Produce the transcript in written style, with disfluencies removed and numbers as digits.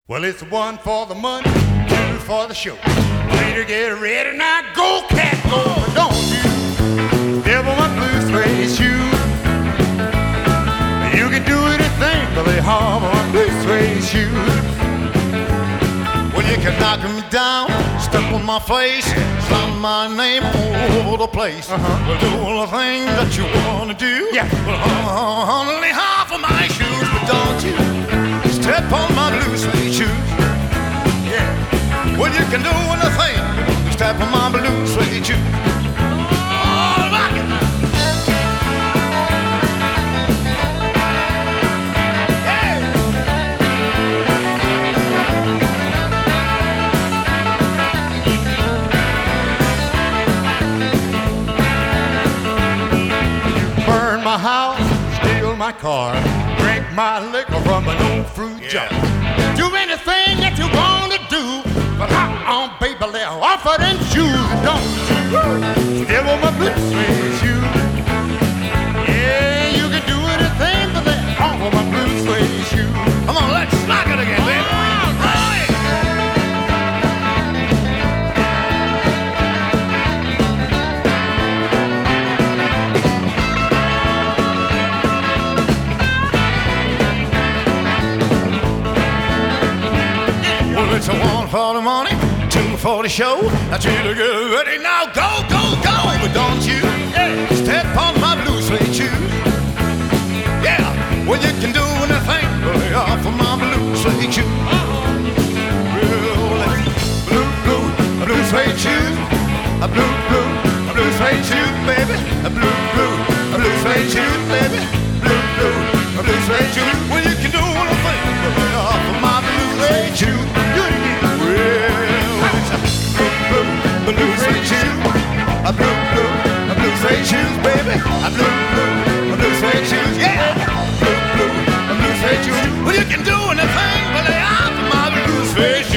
Well, it's one for the money, two for the show. Three to get ready, now go, cat, go. But don't you devil my blue suede shoes. You can do anything but they harm my blue suede shoes. Well, you can knock me down, step on my face, slam my name all over the place. Well, do all the things that you want to do. Yeah. Well, only half of my shoes, but don't you step on my blue suede shoes. Yeah. Well, you can do anything, step on my blue suede shoes. Oh, rock it. Burn my house, steal my car, drink my liquor from an old fruit jar. Do anything that you want to do, but on baby, lay off of them shoes, don't you? Devil my blue suede shoes. Yeah, you can do anything but lay off of my blue suede shoes. Come on, let's rock it again, baby. Well, it's a one for the money, two for the show. Now, you to get ready now, go, go, go. But don't you step on my blue suede shoes. Yeah, well, you can do anything but lay off of my blue suede shoes. Well, a blue suede shoes. A blue suede shoes, baby. A blue suede shoes, baby. A blue suede shoes. Well, you can do anything but lay off of my blue suede shoes. Blue suede shoes, a blue suede shoes, baby, a blue suede shoes, yeah, blue suede shoes. Well, you can do anything but lay off my blue suede shoes.